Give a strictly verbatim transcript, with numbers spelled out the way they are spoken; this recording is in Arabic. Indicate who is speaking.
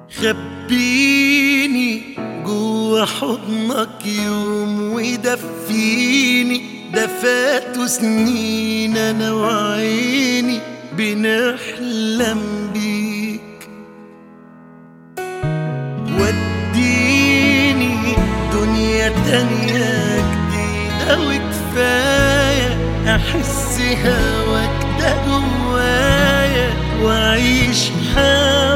Speaker 1: خبيني جوا حضنك يوم ودفيني، ده فاتوا سنين انا وعيني بنحلم بيك. وديني دنيا تانية جديدة وكفاية احس هواك ده جوايا واعيش حياتي